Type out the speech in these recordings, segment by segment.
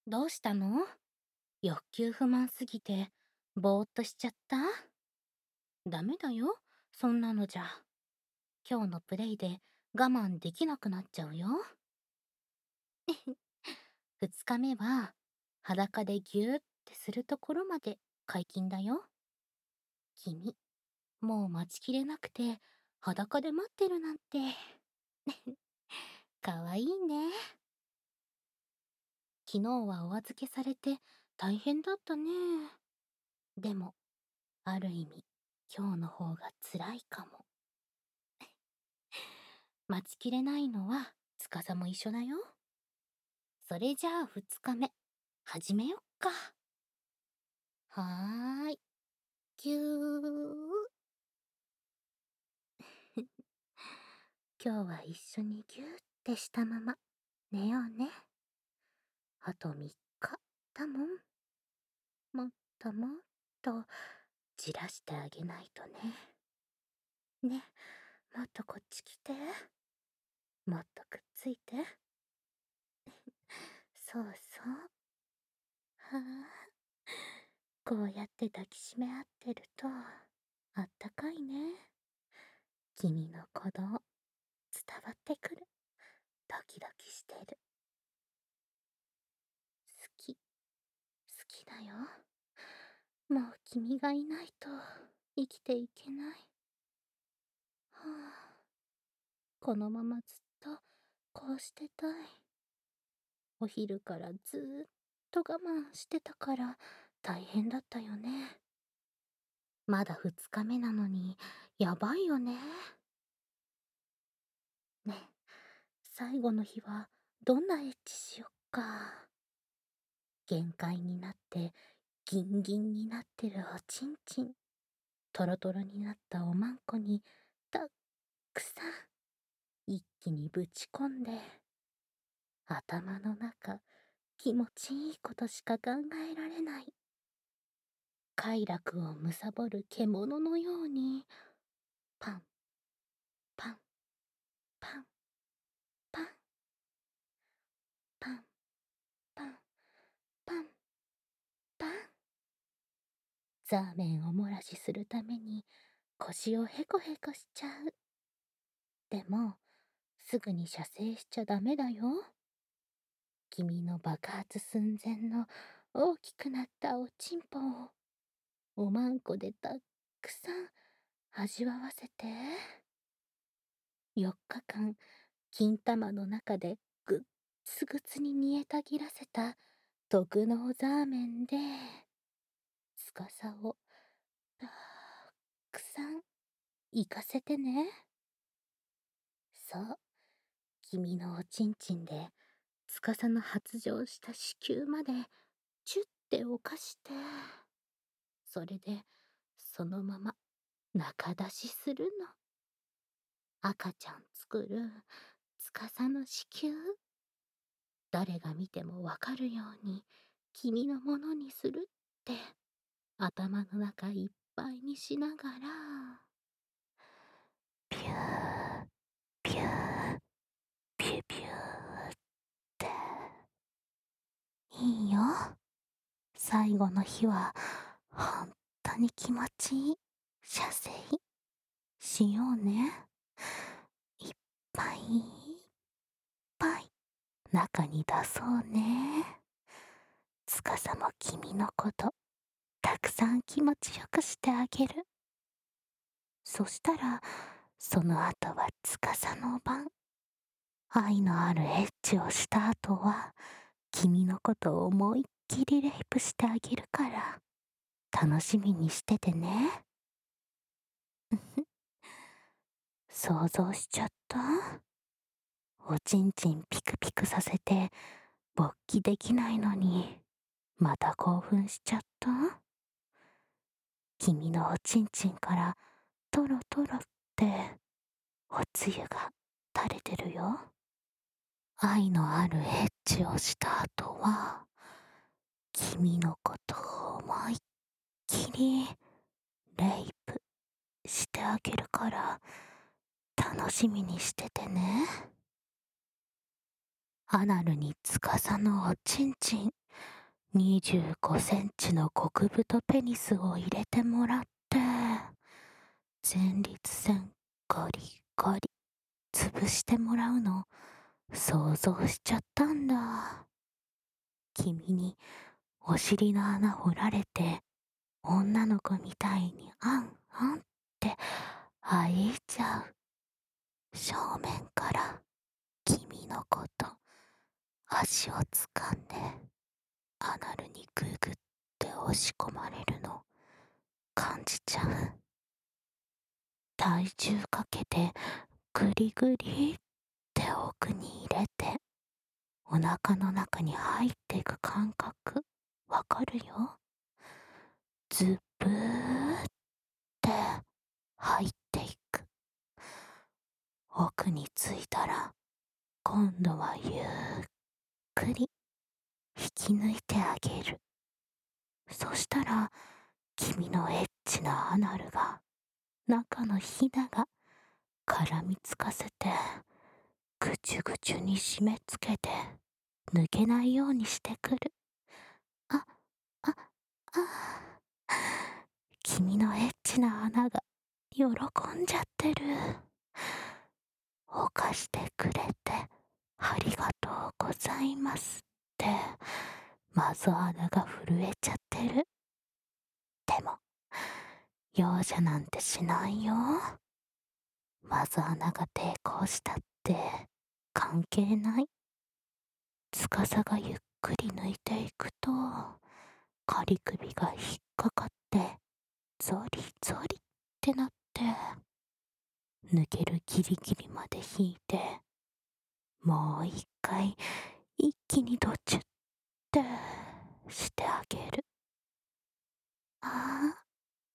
どうしたの？欲求不満すぎて、ぼーっとしちゃった？ダメだよ、そんなのじゃ。今日のプレイで我慢できなくなっちゃうよ。二日目は、裸でぎゅーってするところまで解禁だよ。君、もう待ちきれなくて、裸で待ってるなんて。かわいいね。昨日はお預けされて大変だったね。でも、ある意味、今日の方が辛いかも。待ちきれないのは、司も一緒だよ。それじゃあ二日目、始めよっか。はーい。ぎゅー。今日は一緒にぎゅーってしたまま、寝ようね。あと3日、だもん。もっともっと、じらしてあげないとね。ね、もっとこっち来て。もっとくっついて。そうそう。はあ。こうやって抱きしめ合ってると、あったかいね。君の鼓動、伝わってくる。ドキドキしてる。好き、好きだよ。もう君がいないと生きていけない。はあ、このままずっとこうしてたい。お昼からずーっと我慢してたから大変だったよね。まだ二日目なのに、やばいよね。ねえ、最後の日はどんなエッチしよっか。限界になって、ギンギンになってるおちんちん。トロトロになったおまんこに、たっくさん、一気にぶち込んで、頭の中、気持ちいいことしか考えられない。快楽を貪る獣のように、パン、パン、パン、パン、パン、パン、パン、パン。ザーメンを漏らしするために腰をヘコヘコしちゃう。でも、すぐに射精しちゃダメだよ。君の爆発寸前の大きくなったおちんぽを、おまんこでたっくさん味わわせて。4日間、金玉の中でぐっつぐつに煮えたぎらせた特納ザーメンで、司をたくさん行かせてね。そう、君のおちんちんで、司の発情した子宮まで、チュッておかして、それで、そのまま、中出しするの。赤ちゃん作る、司の子宮。誰が見てもわかるように、君のものにするって、頭の中いっぱいにしながら、ピュー、ピュー、ピューピューって。いいよ。最後の日は、ほんとに気持ちいい射精しようね。いっぱいいっぱい中に出そうね。司も君のことたくさん気持ちよくしてあげる。そしたら、その後は司の番。愛のあるエッチをした後は、君のことを思いっきりレイプしてあげるから、楽しみにしててね。想像しちゃった？おちんちんピクピクさせて、勃起できないのに、また興奮しちゃった？君のおちんちんからトロトロっておつゆが垂れてるよ。愛のあるエッチをした後は、君のことを思いっきりレイプしてあげるから楽しみにしててね。アナルに司のおちんちん 25センチの極太ペニスを入れてもらって、前立腺ゴリゴリ潰してもらうの想像しちゃったんだ。君にお尻の穴掘られて、女の子みたいにあんあんって入っちゃう。正面から君のこと足を掴んでアナルにググって押し込まれるの感じちゃう。体重かけてグリグリって奥に入れてお腹の中に入っていく感覚わかるよ。ズブーって入っていく。奥に着いたら今度はゆっくり引き抜いてあげる。そしたら君のエッチなアナルが中のヒダが絡みつかせてぐちゅぐちゅに締め付けて抜けないようにしてくる。あ、あ、あ、君のエッチな穴が喜んじゃってる。犯してくれてありがとうございますってまず穴が震えちゃってる。でも容赦なんてしないよ。まず穴が抵抗したって関係ない。司がゆっくり抜いていくと仮首が引っかかってゾリゾリってなって抜けるギリギリまで引いてもう一回一気にドチュってしてあげる。ああ、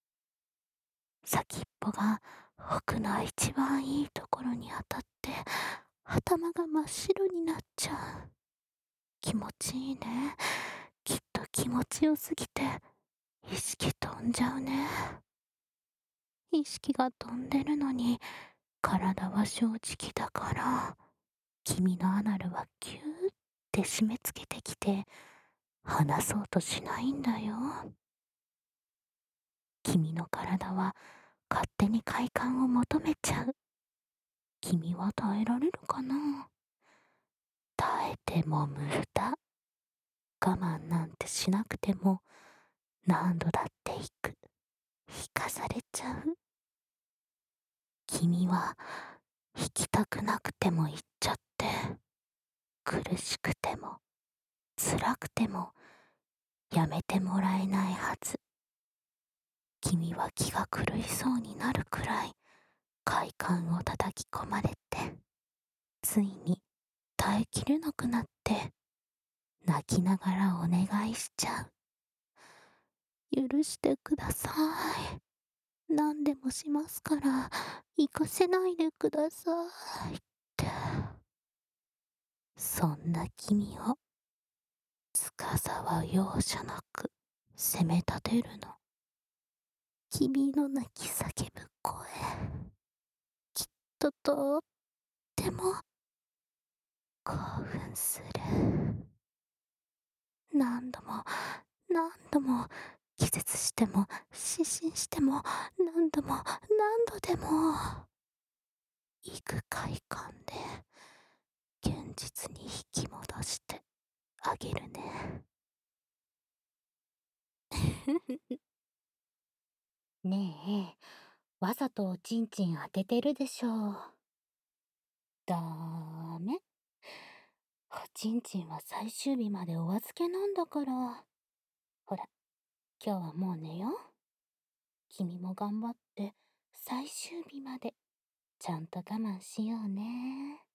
先っぽが奥の一番いいところに当たって頭が真っ白になっちゃう。気持ちいいね。きっと気持ちよすぎて意識飛んじゃうね。意識が飛んでるのに体は正直だから君のアナルはギューって締め付けてきて離そうとしないんだよ。君の体は勝手に快感を求めちゃう。君は耐えられるかな。耐えても無駄。我慢なんてしなくても何度だっていく。引かされちゃう。君は引きたくなくても行っちゃって苦しくても辛くてもやめてもらえないはず。君は気が狂いそうになるくらい快感を叩き込まれてついに耐えきれなくなって泣きながらお願いしちゃう。許してください。何でもしますから行かせないでくださいって。そんな君を司は容赦なく責め立てるの。君の泣き叫ぶ声、きっととっても興奮する。何度も何度も気絶しても失神しても何度も何度でも行く快感で現実に引き戻してあげるね。ねえ、わざとおちんちん当ててるでしょ。ダメ。おちんちんは最終日までお預けなんだから。ほら、今日はもう寝よう。君も頑張って最終日までちゃんと我慢しようね。